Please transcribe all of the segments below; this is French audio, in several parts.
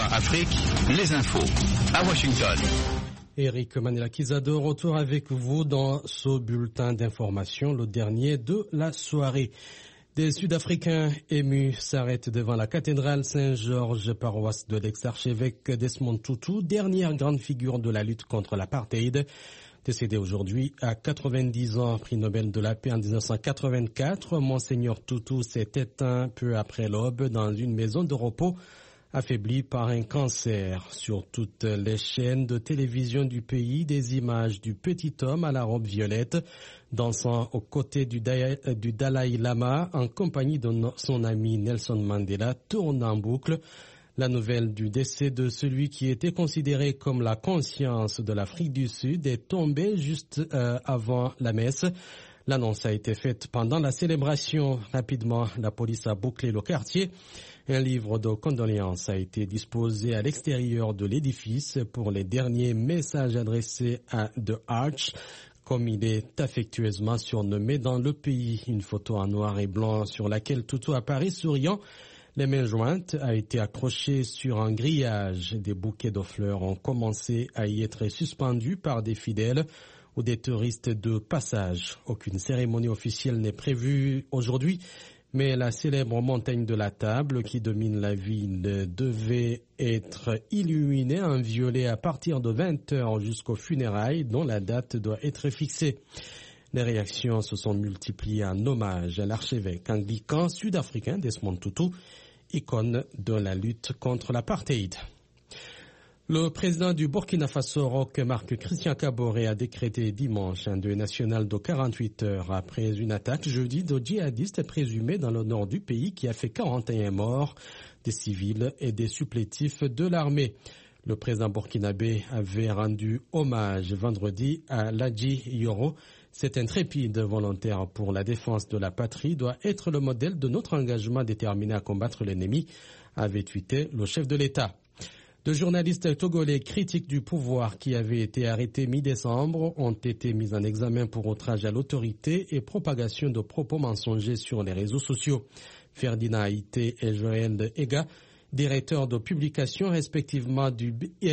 Afrique, les infos à Washington. Eric Manila-Kiza de retour avec vous dans ce bulletin d'information, le dernier de la soirée. Des Sud-Africains émus s'arrêtent devant la cathédrale Saint-Georges, paroisse de l'ex-archevêque Desmond Tutu, dernière grande figure de la lutte contre l'apartheid. Décédé aujourd'hui à 90 ans, prix Nobel de la paix en 1984, Monseigneur Tutu s'est éteint peu après l'aube dans une maison de repos, affaibli par un cancer. Sur toutes les chaînes de télévision du pays, des images du petit homme à la robe violette, dansant aux côtés du Dalai Lama en compagnie de son ami Nelson Mandela, tournent en boucle. La nouvelle du décès de celui qui était considéré comme la conscience de l'Afrique du Sud est tombée juste avant la messe. L'annonce a été faite pendant la célébration. Rapidement, la police a bouclé le quartier. Un livre de condoléances a été disposé à l'extérieur de l'édifice pour les derniers messages adressés à The Arch, comme il est affectueusement surnommé dans le pays. Une photo en noir et blanc sur laquelle Tutu apparaît souriant. Les mains jointes a été accrochées sur un grillage. Des bouquets de fleurs ont commencé à y être suspendus par des fidèles ou des touristes de passage. Aucune cérémonie officielle n'est prévue aujourd'hui, mais la célèbre montagne de la table qui domine la ville devait être illuminée en violet à partir de 20h jusqu'aux funérailles dont la date doit être fixée. Les réactions se sont multipliées en hommage à l'archevêque anglican sud-africain Desmond Tutu, icône de la lutte contre l'apartheid. Le président du Burkina Faso, Roch Marc Christian Kaboré, a décrété dimanche un deuil national de 48 heures après une attaque jeudi de djihadistes présumés dans le nord du pays qui a fait 41 morts, des civils et des supplétifs de l'armée. Le président burkinabé avait rendu hommage vendredi à Ladji Yoro. Cet intrépide volontaire pour la défense de la patrie doit être le modèle de notre engagement déterminé à combattre l'ennemi, avait tweeté le chef de l'État. Deux journalistes togolais critiques du pouvoir qui avaient été arrêtés mi-décembre ont été mis en examen pour outrage à l'autorité et propagation de propos mensongers sur les réseaux sociaux. Ferdinand Haïté et Joël Ega, directeurs de publication respectivement du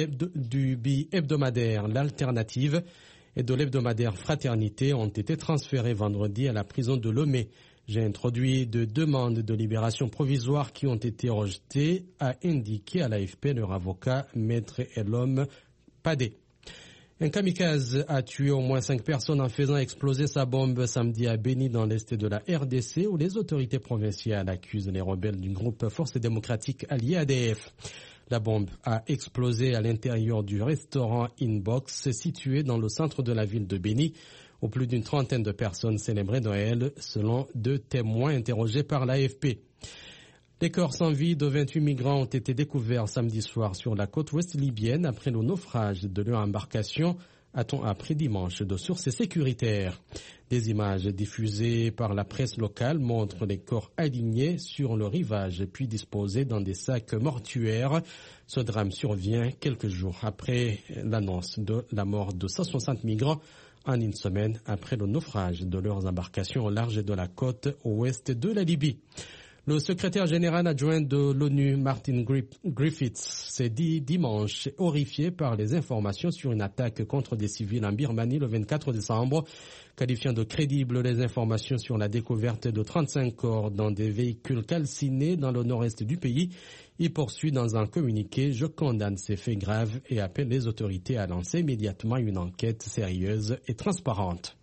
bi-hebdomadaire L'Alternative et de l'hebdomadaire Fraternité, ont été transférés vendredi à la prison de Lomé. J'ai introduit deux demandes de libération provisoire qui ont été rejetées, a indiqué à l'AFP leur avocat, Maître Elom Padé. Un kamikaze a tué au moins 5 personnes en faisant exploser sa bombe samedi à Beni dans l'est de la RDC, où les autorités provinciales accusent les rebelles du groupe Force démocratique allié ADF. La bombe a explosé à l'intérieur du restaurant Inbox situé dans le centre de la ville de Beni, où plus d'une trentaine de personnes célébraient Noël, selon 2 témoins interrogés par l'AFP. Les corps sans vie de 28 migrants ont été découverts samedi soir sur la côte ouest libyenne après le naufrage de leur embarcation, a-t-on appris dimanche de sources sécuritaires. Des images diffusées par la presse locale montrent les corps alignés sur le rivage puis disposés dans des sacs mortuaires. Ce drame survient quelques jours après l'annonce de la mort de 160 migrants en une semaine après le naufrage de leurs embarcations au large de la côte ouest de la Libye. Le secrétaire général adjoint de l'ONU, Martin Griffiths, s'est dit dimanche horrifié par les informations sur une attaque contre des civils en Birmanie le 24 décembre, qualifiant de crédibles les informations sur la découverte de 35 corps dans des véhicules calcinés dans le nord-est du pays. Il poursuit dans un communiqué: je condamne ces faits graves et appelle les autorités à lancer immédiatement une enquête sérieuse et transparente.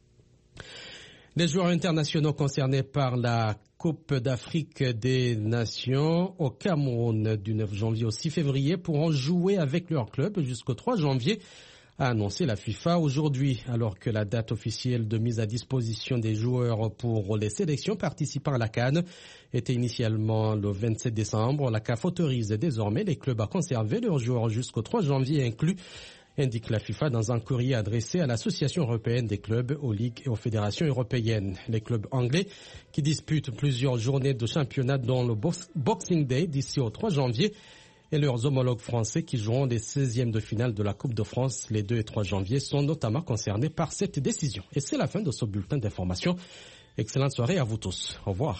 Les joueurs internationaux concernés par la Coupe d'Afrique des Nations au Cameroun du 9 janvier au 6 février pourront jouer avec leur club jusqu'au 3 janvier, a annoncé la FIFA aujourd'hui, alors que la date officielle de mise à disposition des joueurs pour les sélections participant à la CAN était initialement le 27 décembre. La CAF autorise désormais les clubs à conserver leurs joueurs jusqu'au 3 janvier inclus, indique la FIFA dans un courrier adressé à l'Association européenne des clubs, aux ligues et aux fédérations européennes. Les clubs anglais qui disputent plusieurs journées de championnat dont le Boxing Day d'ici au 3 janvier et leurs homologues français qui joueront les 16e de finale de la Coupe de France les 2 et 3 janvier sont notamment concernés par cette décision. Et c'est la fin de ce bulletin d'information. Excellente soirée à vous tous. Au revoir.